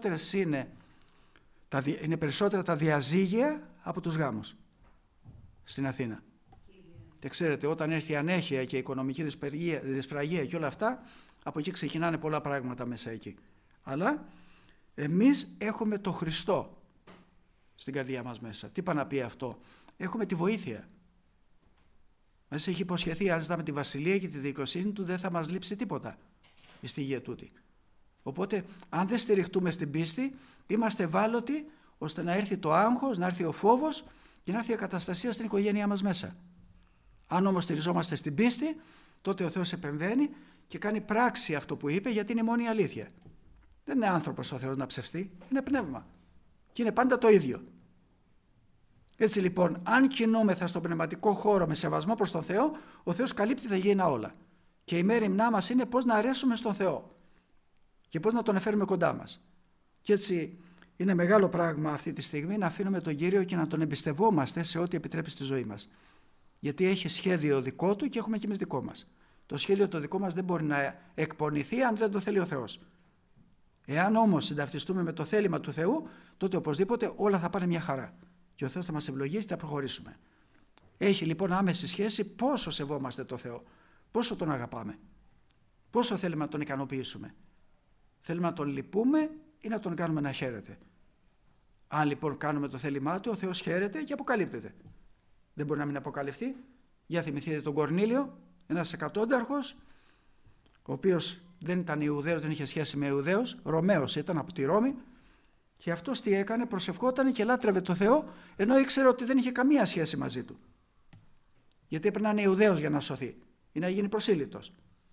είναι περισσότερα τα διαζύγια από τους γάμους στην Αθήνα. Και ξέρετε, όταν έρθει η ανέχεια και η οικονομική δυσπραγία και όλα αυτά, από εκεί ξεκινάνε πολλά πράγματα μέσα εκεί. Αλλά εμείς έχουμε το Χριστό στην καρδιά μας μέσα. Τι πάει να πει αυτό? Έχουμε τη βοήθεια. Μας έχει υποσχεθεί, αν ζητάμε τη βασιλεία και τη δικαιοσύνη Του, δεν θα μας λείψει τίποτα στη γη τούτη. Οπότε, αν δεν στηριχτούμε στην πίστη, είμαστε ευάλωτοι ώστε να έρθει το άγχος, να έρθει ο φόβος και να έρθει η ακαταστασία στην οικογένειά μας μέσα. Αν όμως στηριζόμαστε στην πίστη, τότε ο Θεός επεμβαίνει και κάνει πράξη αυτό που είπε, γιατί είναι η μόνη αλήθεια. Δεν είναι άνθρωπος ο Θεός να ψευστεί, είναι πνεύμα. Και είναι πάντα το ίδιο. Έτσι λοιπόν, αν κινούμεθα στον πνευματικό χώρο με σεβασμό προς τον Θεό, ο Θεός καλύπτει τα γήινα όλα. Και η μέριμνά μας είναι πώς να αρέσουμε στον Θεό και πώς να Τον εφέρουμε κοντά μας. Και έτσι είναι μεγάλο πράγμα αυτή τη στιγμή να αφήνουμε τον Κύριο και να Τον εμπιστευόμαστε σε ό,τι επιτρέπει στη ζωή μας. Γιατί έχει σχέδιο δικό Του και έχουμε και εμείς δικό μας. Το σχέδιο το δικό μας δεν μπορεί να εκπονηθεί αν δεν το θέλει ο Θεός. Εάν όμως συνταυτιστούμε με το θέλημα του Θεού, τότε οπωσδήποτε όλα θα πάνε μια χαρά. Και ο Θεός θα μας ευλογήσει και θα προχωρήσουμε. Έχει λοιπόν άμεση σχέση πόσο σεβόμαστε το Θεό, πόσο Τον αγαπάμε, πόσο θέλουμε να Τον ικανοποιήσουμε. Θέλουμε να Τον λυπούμε ή να Τον κάνουμε να χαίρεται. Αν λοιπόν κάνουμε το θέλημά Του, ο Θεός χαίρεται και αποκαλύπτεται. Δεν μπορεί να μην αποκαλυφθεί. Για θυμηθείτε τον Κορνήλιο, ένας εκατόνταρχος, ο οποίος δεν ήταν Ιουδαίος, δεν είχε σχέση με Ιουδαίους, Ρωμαίος ήταν από τη Ρώμη, και αυτός τι έκανε, προσευχόταν και λάτρευε το Θεό, ενώ ήξερε ότι δεν είχε καμία σχέση μαζί του. Γιατί έπρεπε να είναι Ιουδαίος για να σωθεί ή να γίνει προσήλυτος.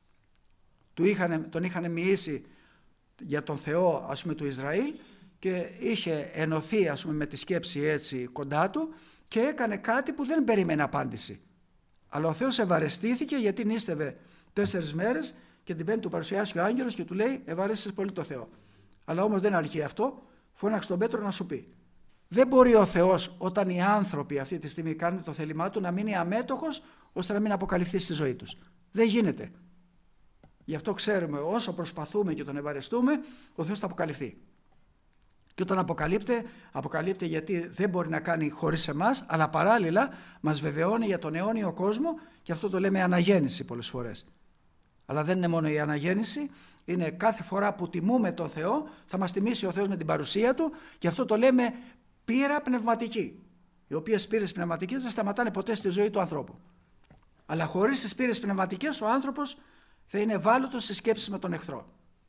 Τον είχαν μοιήσει για τον Θεό, ας πούμε, του Ισραήλ, και είχε ενωθεί, ας πούμε, με τη σκέψη έτσι κοντά του, και έκανε κάτι που δεν περίμενε απάντηση. Αλλά ο Θεός ευαρεστήθηκε, γιατί νίστευε 4 μέρες, και την Πέμπτη του παρουσιάσει ο άγγελος και του λέει: ευαρέστησες πολύ το Θεό. Αλλά όμως δεν αρκεί αυτό, φώναξε τον Πέτρο να σου πει. Δεν μπορεί ο Θεός, όταν οι άνθρωποι αυτή τη στιγμή κάνουν το θέλημά του, να μείνει αμέτωχος ώστε να μην αποκαλυφθεί στη ζωή τους. Δεν γίνεται. Γι' αυτό ξέρουμε, όσο προσπαθούμε και τον ευαρεστούμε, ο Θεός θα αποκαλυφθεί. Και όταν αποκαλύπτει γιατί δεν μπορεί να κάνει χωρίς εμάς, αλλά παράλληλα μας βεβαιώνει για τον αιώνιο κόσμο, και αυτό το λέμε αναγέννηση πολλές φορές. Αλλά δεν είναι μόνο η αναγέννηση, είναι κάθε φορά που τιμούμε τον Θεό, θα μας τιμήσει ο Θεός με την παρουσία Του, και αυτό το λέμε πείρα πνευματική. Οι οποίες πείρες πνευματικές δεν σταματάνε ποτέ στη ζωή του ανθρώπου. Αλλά χωρίς τις πείρες πνευματικές ο άνθρωπος θα είναι ευάλωτος σε σκέψεις με τον εχθρό.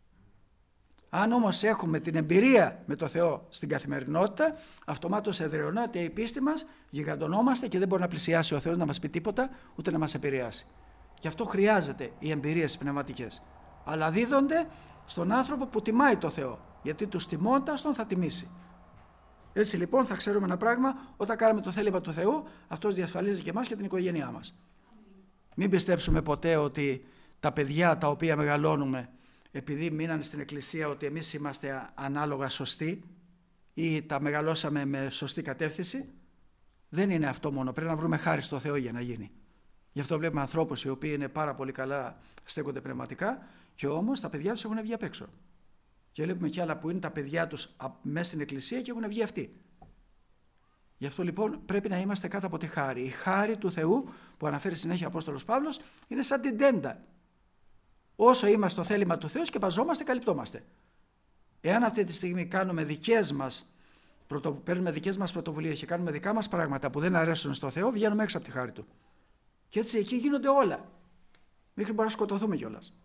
Αν όμως έχουμε την εμπειρία με τον Θεό στην καθημερινότητα, αυτομάτως εδραιωνάται η πίστη μας, γιγαντωνόμαστε και δεν μπορεί να πλησιάσει ο Θεός να μας πει τίποτα, ούτε να μας επηρεάσει. Γι' αυτό χρειάζεται οι εμπειρίες πνευματικές. Αλλά δίδονται στον άνθρωπο που τιμάει το Θεό, γιατί τους τιμώντας τον θα τιμήσει. Έτσι λοιπόν θα ξέρουμε ένα πράγμα: όταν κάνουμε το θέλημα του Θεού, αυτός διασφαλίζει και εμάς και την οικογένειά μας. Μην πιστέψουμε ποτέ ότι τα παιδιά τα οποία μεγαλώνουμε, επειδή μείνανε στην εκκλησία, ότι εμείς είμαστε ανάλογα σωστοί ή τα μεγαλώσαμε με σωστή κατεύθυνση. Δεν είναι αυτό μόνο. Πρέπει να βρούμε χάρη στο Θεό για να γίνει. Γι' αυτό βλέπουμε ανθρώπους οι οποίοι είναι πάρα πολύ καλά, στέκονται πνευματικά, και όμως τα παιδιά τους έχουν βγει απ' έξω. Και βλέπουμε και άλλα που είναι τα παιδιά τους μέσα στην εκκλησία και έχουν βγει αυτοί. Γι' αυτό λοιπόν πρέπει να είμαστε κάτω από τη χάρη. Η χάρη του Θεού, που αναφέρει συνέχεια ο Απόστολος Παύλος, είναι σαν την τέντα. Όσο είμαστε στο θέλημα του Θεού, σκεπαζόμαστε, καλυπτόμαστε. Εάν αυτή τη στιγμή παίρνουμε δικές μας πρωτοβουλίες και κάνουμε δικά μας πράγματα που δεν αρέσουν στο Θεό, βγαίνουμε έξω από τη χάρη Του. Και έτσι εκεί γίνονται όλα. Μέχρι μπορεί να σκοτωθούμε κιόλας.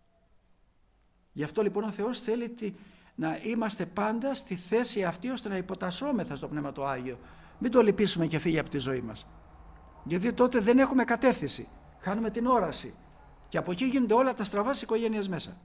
Γι' αυτό λοιπόν ο Θεός θέλει να είμαστε πάντα στη θέση αυτή, ώστε να υποτασσόμεθα στο Πνεύμα το Άγιο. Μην το λυπήσουμε και φύγει από τη ζωή μας. Γιατί τότε δεν έχουμε κατεύθυνση. Χάνουμε την όραση. Και από εκεί γίνονται όλα τα στραβά στις οικογένειες μέσα.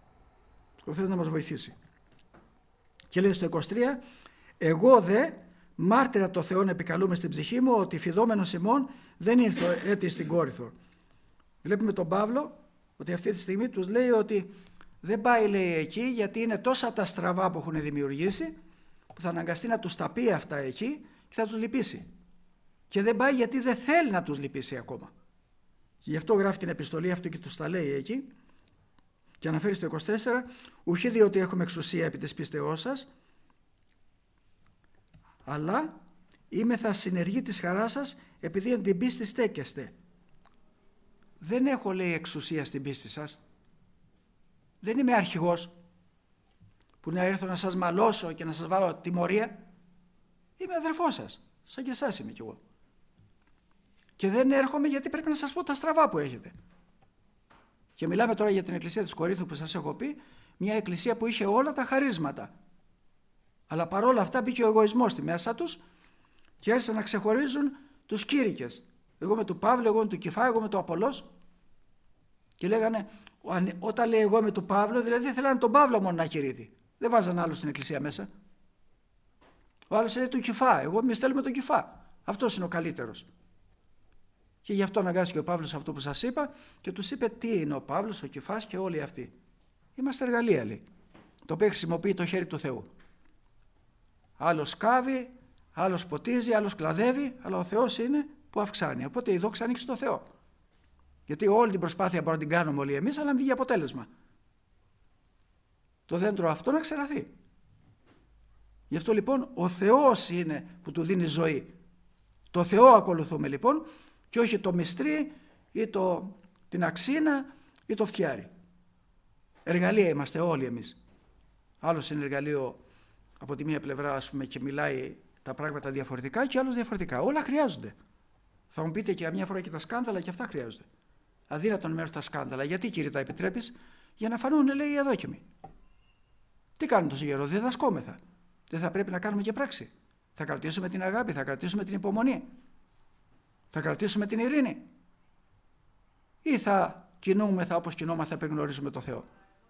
Ο Θεός να μας βοηθήσει. Και λέει στο 23: εγώ δε μάρτυρα το Θεόν επικαλούμε στην ψυχή μου, ότι φιδόμενος ημών δεν ήρθε έτη στην Κόρινθο. Βλέπουμε τον Παύλο ότι αυτή τη στιγμή τους λέει ότι δεν πάει, λέει, εκεί, γιατί είναι τόσα τα στραβά που έχουν δημιουργήσει, που θα αναγκαστεί να τους τα πει αυτά εκεί και θα τους λυπήσει. Και δεν πάει γιατί δεν θέλει να τους λυπήσει ακόμα. Και γι' αυτό γράφει την επιστολή αυτή και τους τα λέει εκεί, και αναφέρει στο 24: ουχή διότι έχουμε εξουσία επί της πίστεώς σας, αλλά είμεθα συνεργοί της χαράς σας, επειδή εν την πίστη στέκεστε. Δεν έχω, λέει, εξουσία στην πίστη σας. Δεν είμαι αρχηγός που να έρθω να σας μαλώσω και να σας βάλω τιμωρία. Είμαι αδερφός σας, σαν και εσάς είμαι κι εγώ. Και δεν έρχομαι γιατί πρέπει να σας πω τα στραβά που έχετε. Και μιλάμε τώρα για την εκκλησία της Κορίνθου που σας έχω πει, μια εκκλησία που είχε όλα τα χαρίσματα. Αλλά παρόλα αυτά μπήκε ο εγωισμός στη μέσα τους και άρχισαν να ξεχωρίζουν τους κήρυκες. Εγώ με του Παύλου, εγώ με του Κηφά, εγώ με του Απολός. Και λέγανε, όταν λέει εγώ με του Παύλου, δηλαδή θέλανε τον Παύλο μόνο να κηρύττει. Δεν βάζαν άλλους στην εκκλησία μέσα. Ο άλλος λέει του Κηφά, εγώ με στέλνουμε τον Κηφά. Αυτός είναι ο καλύτερος. Και γι' αυτό αναγκάστηκε ο Παύλος αυτό που σας είπα και τους είπε τι είναι ο Παύλος, ο Κηφάς και όλοι αυτοί. Είμαστε εργαλεία, λέει, το οποίο χρησιμοποιεί το χέρι του Θεού. Άλλος σκάβει, άλλος ποτίζει, άλλος κλαδεύει, αλλά ο Θεός είναι που αυξάνει. Οπότε η δόξα ανοίξει στο Θεό. Γιατί όλη την προσπάθεια μπορούμε να την κάνουμε όλοι εμείς, αλλά μην βγει αποτέλεσμα. Το δέντρο αυτό να ξεραθεί. Γι' αυτό λοιπόν ο Θεός είναι που του δίνει ζωή. Το Θεό ακολουθούμε λοιπόν και όχι το μυστρί ή την αξίνα ή το φτιάρι. Εργαλεία είμαστε όλοι εμείς. Άλλος είναι εργαλείο από τη μία πλευρά, ας πούμε, και μιλάει τα πράγματα διαφορετικά και άλλος διαφορετικά. Όλα χρειάζονται. Θα μου πείτε και μια φορά και τα σκάνδαλα και αυτά χρειάζονται. Αδύνατον μέρος τα σκάνδαλα. Γιατί, κύριε, τα επιτρέπεις? για να φανούν, λέει, οι αδόκιμοι. Τι κάνουν τόσο καιρό? Διδασκόμεθα. Δεν θα πρέπει να κάνουμε και πράξη? Θα κρατήσουμε την αγάπη, θα κρατήσουμε την υπομονή, θα κρατήσουμε την ειρήνη, ή θα κινούμεθα όπως κινούμαστε πριν γνωρίζουμε το Θεό?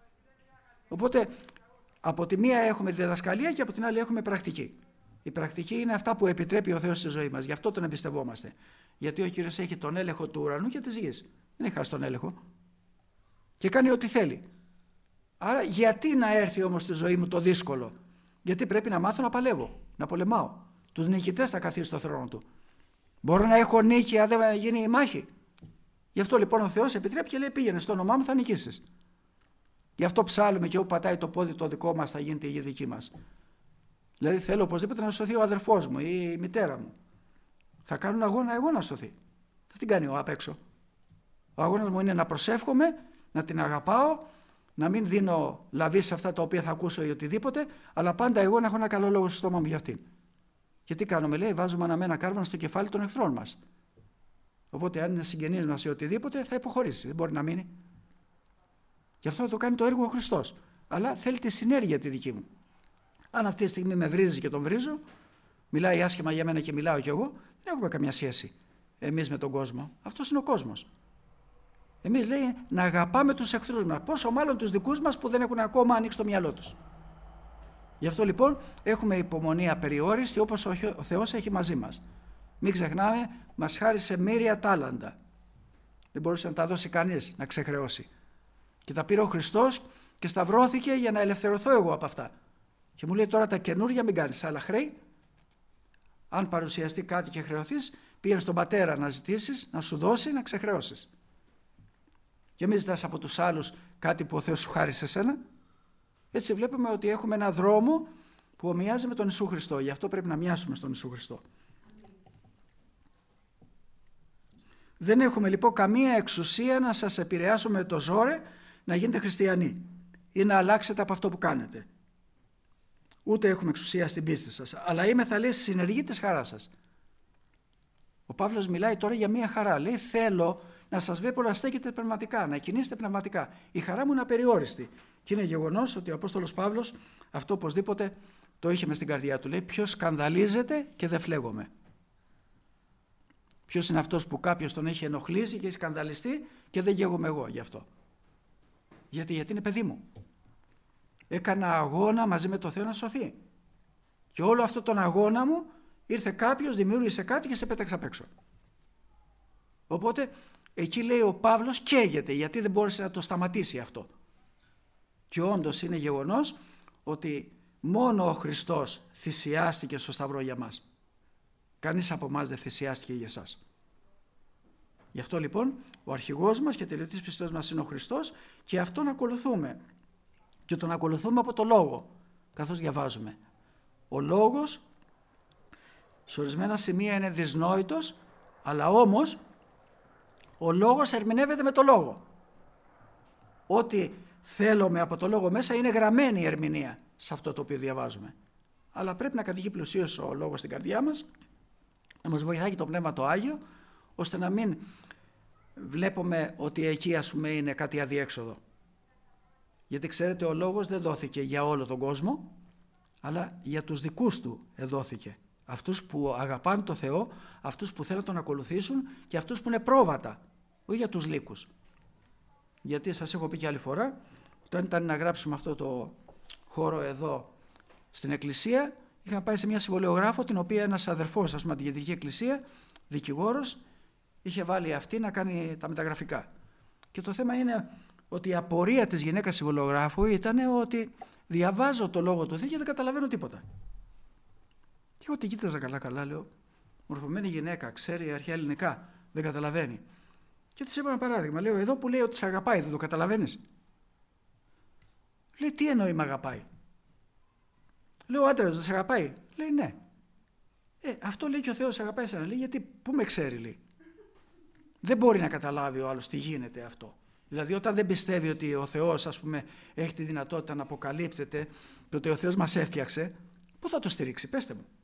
Οπότε από τη μία έχουμε διδασκαλία και από την άλλη έχουμε πρακτική. Η πρακτική είναι αυτά που επιτρέπει ο Θεός στη ζωή μας. Γι' αυτό τον εμπιστευόμαστε. Γιατί ο Κύριος έχει τον έλεγχο του ουρανού και της γης. Δεν έχει χάσει τον έλεγχο. Και κάνει ό,τι θέλει. Άρα γιατί να έρθει όμως στη ζωή μου το δύσκολο? Γιατί πρέπει να μάθω να παλεύω, να πολεμάω. Τους νικητές θα καθίσει στο θρόνο του. Μπορώ να έχω νίκη αν δεν γίνει η μάχη? Γι' αυτό λοιπόν ο Θεός επιτρέπει και λέει, πήγαινε στο όνομά μου, θα νικήσεις. Γι' αυτό ψάλλουμε και όπου πατάει το πόδι το δικό μας θα γίνεται η γη δική μας. Δηλαδή θέλω οπωσδήποτε να σωθεί ο αδερφός μου ή η μητέρα μου. Θα κάνουν αγώνα εγώ να σωθεί. Θα την κάνει ο απ' έξω. Ο αγώνας μου είναι να προσεύχομαι, να την αγαπάω, να μην δίνω λαβή σε αυτά τα οποία θα ακούσω ή οτιδήποτε, αλλά πάντα εγώ να έχω ένα καλό λόγο στο στόμα μου για αυτήν. Και τι κάνουμε, λέει, βάζουμε αναμένα κάρβανα στο κεφάλι των εχθρών μας. Οπότε αν είναι συγγενής μας ή οτιδήποτε θα υποχωρήσει, δεν μπορεί να μείνει. Γι' αυτό θα το κάνει το έργο ο Χριστός. Αλλά θέλει τη συνέργεια τη δική μου. Αν αυτή τη στιγμή με βρίζει και τον βρίζω, μιλάει άσχημα για μένα και μιλάω κι εγώ, δεν έχουμε καμιά σχέση εμείς με τον κόσμο. Αυτός είναι ο κόσμος. Εμείς, λέει, να αγαπάμε τους εχθρούς μας. Πόσο μάλλον τους δικούς μας που δεν έχουν ακόμα ανοίξει το μυαλό τους. Γι' αυτό λοιπόν έχουμε υπομονή απεριόριστη όπως ο Θεός έχει μαζί μας. Μην ξεχνάμε, μας χάρισε μοίρια τάλαντα. Δεν μπορούσε να τα δώσει κανείς, να ξεχρεώσει. Και τα πήρε ο Χριστός και σταυρώθηκε για να ελευθερωθώ εγώ από αυτά. Και μου λέει τώρα τα καινούργια μην κάνεις άλλα χρέη. Αν παρουσιαστεί κάτι και χρεωθείς, πήγαινε στον Πατέρα να ζητήσεις, να σου δώσει, να ξεχρεώσεις. Και μην ζητάς από τους άλλους κάτι που ο Θεός σου χάρισε εσένα. Έτσι βλέπουμε ότι έχουμε ένα δρόμο που ομοιάζει με τον Ιησού Χριστό. Γι' αυτό πρέπει να μοιάσουμε στον Ιησού Χριστό. Δεν έχουμε λοιπόν καμία εξουσία να σας επηρεάσουμε με το ζόρε να γίνετε χριστιανοί ή να αλλάξετε από αυτό που κάνετε. Ούτε έχουμε εξουσία στην πίστη σας, αλλά είμαι, θα λέει, συνεργή της χαράς σας. Ο Παύλος μιλάει τώρα για μία χαρά. Λέει, θέλω να σας βλέπω να στέκετε πνευματικά, να κινήσετε πνευματικά. Η χαρά μου είναι απεριόριστη. Και είναι γεγονός ότι ο Απόστολος Παύλος αυτό οπωσδήποτε το είχε μες στην καρδιά του. Λέει, ποιος σκανδαλίζεται και δεν φλέγομαι. Ποιος είναι αυτός που κάποιος τον έχει ενοχλήσει και έχει σκανδαλιστεί και δεν γέγομαι εγώ γι' αυτό? Γιατί είναι παιδί μου. Έκανα αγώνα μαζί με το Θεό να σωθεί. Και όλο αυτό τον αγώνα μου ήρθε κάποιος, δημιούργησε κάτι και σε πέταξε απ' έξω. Οπότε εκεί, λέει, ο Παύλος καίγεται γιατί δεν μπόρεσε να το σταματήσει αυτό. Και όντως είναι γεγονός ότι μόνο ο Χριστός θυσιάστηκε στο Σταυρό για μας. Κανείς από εμάς δεν θυσιάστηκε για εσάς. Γι' αυτό λοιπόν ο αρχηγός μας και τελειωτής πιστός μας είναι ο Χριστός και αυτόν ακολουθούμε. Και τον ακολουθούμε από το Λόγο, καθώς διαβάζουμε. Ο Λόγος σε ορισμένα σημεία είναι δυσνόητος, αλλά όμως ο Λόγος ερμηνεύεται με το Λόγο. Ό,τι θέλουμε από το Λόγο μέσα είναι γραμμένη η ερμηνεία σε αυτό το οποίο διαβάζουμε. Αλλά πρέπει να κατοικεί πλουσίως ο Λόγος στην καρδιά μας, να μας βοηθάει και το Πνεύμα το Άγιο, ώστε να μην βλέπουμε ότι εκεί, ας πούμε, είναι κάτι αδιέξοδο. Γιατί ξέρετε, ο Λόγος δεν δόθηκε για όλο τον κόσμο, αλλά για τους δικούς του εδόθηκε. Αυτούς που αγαπάνε το Θεό, αυτούς που θέλουν να τον ακολουθήσουν και αυτούς που είναι πρόβατα, όχι για τους λύκους. Γιατί σας έχω πει και άλλη φορά, όταν ήταν να γράψουμε αυτό το χώρο εδώ στην εκκλησία, είχαμε πάει σε μια συμβολιογράφο, την οποία ένας αδερφός, ας πούμε, τη Ιατρική Εκκλησία, δικηγόρος, είχε βάλει αυτή να κάνει τα μεταγραφικά. Και το θέμα είναι ότι η απορία της γυναίκας συμβολιογράφου ήταν ότι διαβάζω το Λόγο του Θεού και δεν καταλαβαίνω τίποτα. Και εγώ την κοίταζα καλά, λέω, μορφωμένη γυναίκα, ξέρει αρχαία ελληνικά, δεν καταλαβαίνει. Και της είπα ένα παράδειγμα, λέω, εδώ που λέει ότι σε αγαπάει, δεν το καταλαβαίνεις? Λέει, τι εννοεί με αγαπάει? Λέω, ο άντρας δεν σε αγαπάει? Λέει, ναι. Αυτό λέει και ο Θεός αγαπάει εσένα. Λέει, γιατί, πού με ξέρει, λέει. Δεν μπορεί να καταλάβει ο άλλος τι γίνεται αυτό. Δηλαδή όταν δεν πιστεύει ότι ο Θεός, ας πούμε, έχει τη δυνατότητα να αποκαλύπτεται και ότι ο Θεός μας έφτιαξε, πού θα το στηρίξει, πέστε μου?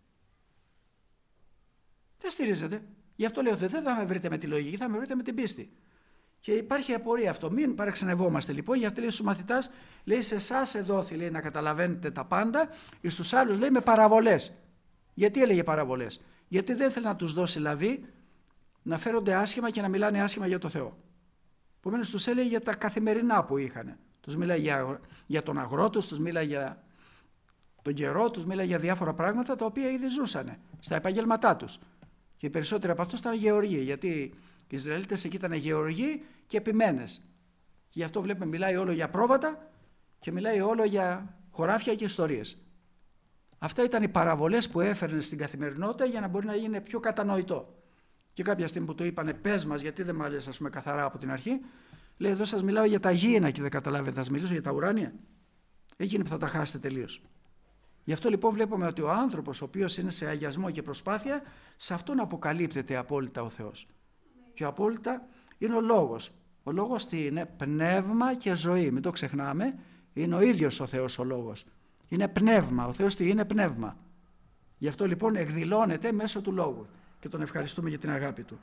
Δεν στηρίζεται. Γι' αυτό λέω, δεν θα με βρείτε με τη λογική, θα με βρείτε με την πίστη. Και υπάρχει απορία αυτό. Μην παραξενευόμαστε λοιπόν. Γι' αυτό λέει στους μαθητάς, λέει σε εσάς εδόθη, λέει, να καταλαβαίνετε τα πάντα, εις τους άλλους λέει με παραβολές. Γιατί έλεγε παραβολές? Γιατί δεν ήθελε να τους δώσει λαβή να φέρονται άσχημα και να μιλάνε άσχημα για το Θεό. Επομένως τους έλεγε για τα καθημερινά που είχαν. Τους μίλαγε για τον αγρό τους μίλαγε για τον καιρό, τους μίλαγε για διάφορα πράγματα τα οποία ήδη ζούσαν στα επαγγέλματά τους. Και οι περισσότεροι από αυτούς ήταν γεωργοί, γιατί οι Ισραηλίτες εκεί ήταν γεωργοί και επιμένες. Γι' αυτό βλέπουμε μιλάει όλο για πρόβατα και μιλάει όλο για χωράφια και ιστορίες. Αυτά ήταν οι παραβολές που έφερνε στην καθημερινότητα για να μπορεί να γίνει πιο κατανοητό. Και κάποια στιγμή που του είπανε πες μας, γιατί δεν μ' άλλες, ας πούμε, καθαρά από την αρχή, λέει εδώ σας μιλάω για τα γήινα και δεν καταλάβετε, θα σας μιλήσω για τα ουράνια. Εκείνη που θα τα χάσετε τελείως. Γι' αυτό λοιπόν βλέπουμε ότι ο άνθρωπος ο οποίος είναι σε αγιασμό και προσπάθεια, σε αυτόν αποκαλύπτεται απόλυτα ο Θεός. Και απόλυτα είναι ο Λόγος. Ο Λόγος τι είναι? Πνεύμα και ζωή. Μην το ξεχνάμε. Είναι ο ίδιος ο Θεός ο Λόγος. Είναι πνεύμα. Ο Θεός τι είναι? Πνεύμα. Γι' αυτό λοιπόν εκδηλώνεται μέσω του Λόγου. Και τον ευχαριστούμε για την αγάπη του.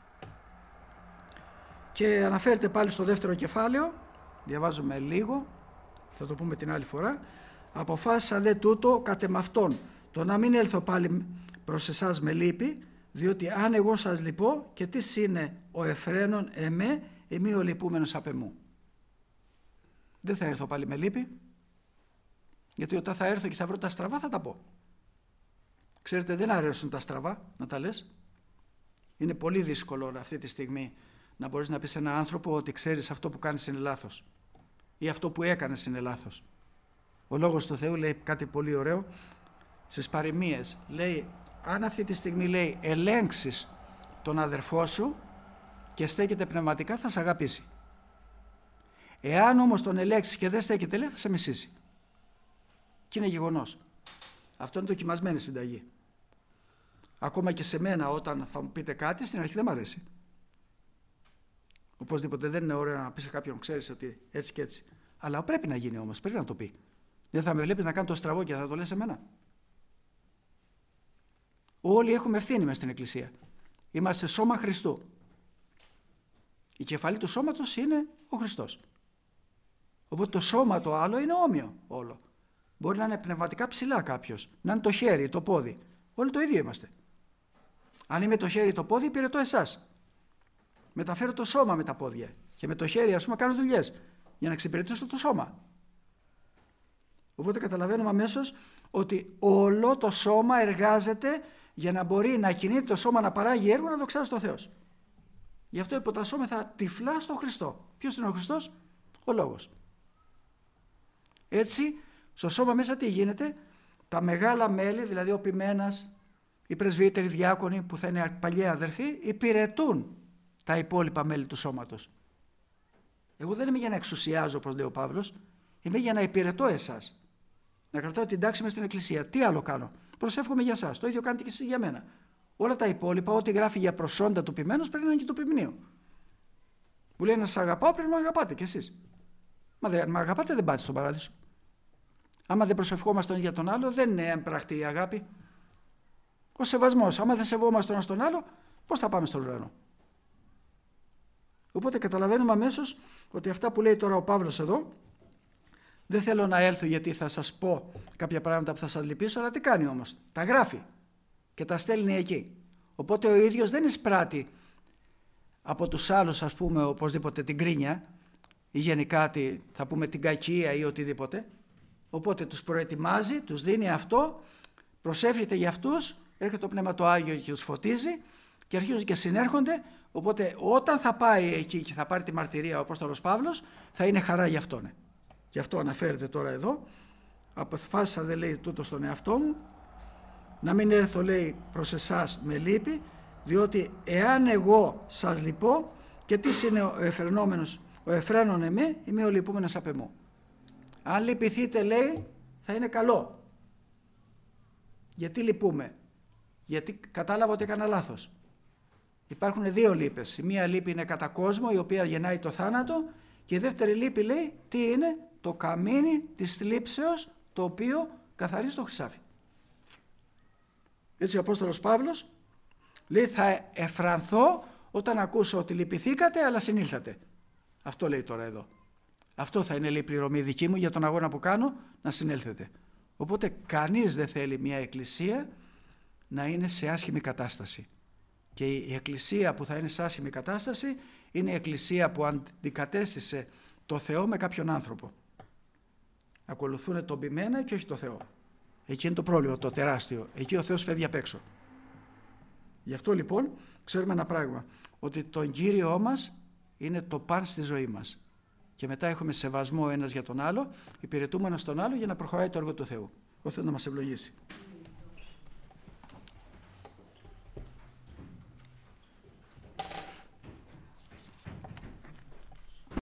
Και αναφέρεται πάλι στο δεύτερο κεφάλαιο. Διαβάζουμε λίγο. Θα το πούμε την άλλη φορά. Αποφάσισα δε τούτο κατ' εμαυτόν, το να μην έλθω πάλι προς εσάς με λύπη, διότι αν εγώ σας λυπώ, και τις είναι ο εφραίνων εμέ, εμεί ο λυπούμενος απ' εμού. Δεν θα έρθω πάλι με λύπη, γιατί όταν θα έρθω και θα βρω τα στραβά θα τα πω. Ξέρετε, δεν αρέσουν τα στραβά να τα λες. Είναι πολύ δύσκολο αυτή τη στιγμή να μπορείς να πεις σε έναν άνθρωπο ότι ξέρεις αυτό που κάνεις είναι λάθος ή αυτό που έκανες είναι λάθος. Ο Λόγος του Θεού λέει κάτι πολύ ωραίο στις παροιμίες. Λέει, αν αυτή τη στιγμή λέει ελέγξεις τον αδερφό σου και στέκεται πνευματικά, θα σε αγαπήσει. Εάν όμως τον ελέγξεις και δεν στέκεται, λέει, θα σε μισήσει. Και είναι γεγονός. Αυτό είναι δοκιμασμένη συνταγή. Ακόμα και σε μένα όταν θα μου πείτε κάτι, στην αρχή δεν μ' αρέσει. Οπωσδήποτε δεν είναι ωραίο να πεις σε κάποιον, ξέρεις ότι έτσι και έτσι. Αλλά πρέπει να γίνει όμως, πρέπει να το πει. Δεν θα με βλέπεις να κάνω το στραβό και θα το λες σε μένα. Όλοι έχουμε ευθύνη μες στην Εκκλησία. Είμαστε σώμα Χριστού. Η κεφαλή του σώματος είναι ο Χριστός. Οπότε το σώμα το άλλο είναι όμοιο όλο. Μπορεί να είναι πνευματικά ψηλά κάποιος, να είναι το χέρι, το πόδι. Όλοι το ίδιο είμαστε. Αν είμαι το χέρι, το πόδι, υπηρετώ εσάς. Μεταφέρω το σώμα με τα πόδια. Και με το χέρι, ας πούμε, κάνω δουλειές για να εξυπηρετήσω το σώμα. Οπότε καταλαβαίνουμε αμέσως ότι όλο το σώμα εργάζεται για να μπορεί να κινείται το σώμα να παράγει έργο να δοξάζει στο Θεός. Γι' αυτό υποτασσόμεθα τυφλά στο Χριστό. Ποιος είναι ο Χριστός? Ο Λόγος. Έτσι, στο σώμα μέσα τι γίνεται? Τα μεγάλα μέλη, δηλαδή ο ποιμένας, οι πρεσβύτεροι, οι διάκονοι που θα είναι παλιοί αδερφοί, υπηρετούν τα υπόλοιπα μέλη του σώματος. Εγώ δεν είμαι για να εξουσιάζω, όπως λέει ο Παύλος, είμαι για να υπηρετώ εσάς. Να κρατάω την τάξη μες στην Εκκλησία. Τι άλλο κάνω? Προσεύχομαι για εσάς. Το ίδιο κάνετε και εσείς για μένα. Όλα τα υπόλοιπα, ό,τι γράφει για προσόντα του ποιμένος, πρέπει να είναι και του ποιμνίου. Που λέει να σας αγαπάω, πρέπει να με αγαπάτε κι εσείς. Μα δεν με αγαπάτε, δεν πάτε στον παράδεισο. Άμα δεν προσευχόμαστε για τον άλλο, δεν είναι έμπρακτη η αγάπη. Ο σεβασμός. Άμα δεν σεβόμαστε ένα στον άλλο, πώς θα πάμε στον ουρανό? Οπότε καταλαβαίνουμε αμέσως ότι αυτά που λέει τώρα ο Παύλος εδώ, δεν θέλω να έλθω γιατί θα σας πω κάποια πράγματα που θα σας λυπήσω, αλλά τι κάνει όμως? Τα γράφει και τα στέλνει εκεί. Οπότε ο ίδιος δεν εισπράττει από τους άλλους, ας πούμε, οπωσδήποτε την κρίνια ή γενικά θα πούμε την κακία ή οτιδήποτε. Οπότε τους προετοιμάζει, τους δίνει αυτό, προσεύχεται για αυτούς, έρχεται το Πνεύμα το Άγιο και τους φωτίζει και αρχίζουν και συνέρχονται. Οπότε όταν θα πάει εκεί και θα πάρει τη μαρτυρία ο Απόστολος Παύλος, θα είναι χαρά για αυτόν. Γι' αυτό αναφέρεται τώρα εδώ. Αποφάσισα, δεν λέει, τούτο στον εαυτό μου, να μην έρθω, λέει, προς εσάς με λύπη, διότι εάν εγώ σας λυπώ, και τι είναι ο εφραίνων εμέ, είμαι ο λυπούμενος απ' εμού. Αν λυπηθείτε, λέει, θα είναι καλό. Γιατί λυπούμε? Γιατί κατάλαβα ότι έκανα λάθος. Υπάρχουν δύο λύπες. Η μία λύπη είναι κατά κόσμο, η οποία γεννάει το θάνατο, και η δεύτερη λύπη, λέει, τι είναι? Το καμίνι της θλίψεως, το οποίο καθαρίζει το χρυσάφι. Έτσι ο Απόστολος Παύλος λέει, θα εφρανθώ όταν ακούσω ότι λυπηθήκατε αλλά συνήλθατε. Αυτό λέει τώρα εδώ. Αυτό θα είναι, λέει, η πληρωμή δική μου για τον αγώνα που κάνω, να συνέλθετε. Οπότε κανείς δεν θέλει μια εκκλησία να είναι σε άσχημη κατάσταση. Και η εκκλησία που θα είναι σε άσχημη κατάσταση είναι η εκκλησία που αντικατέστησε το Θεό με κάποιον άνθρωπο. Ακολουθούν τον ποιμένα και όχι το Θεό. Εκεί είναι το πρόβλημα, το τεράστιο. Εκεί ο Θεός φεύγει απ' έξω. Γι' αυτό λοιπόν ξέρουμε ένα πράγμα, ότι τον Κύριό μας είναι το παν στη ζωή μας. Και μετά έχουμε σεβασμό ένας για τον άλλο, υπηρετούμε ένας τον άλλο για να προχωράει το έργο του Θεού. Ο Θεός να μας ευλογήσει.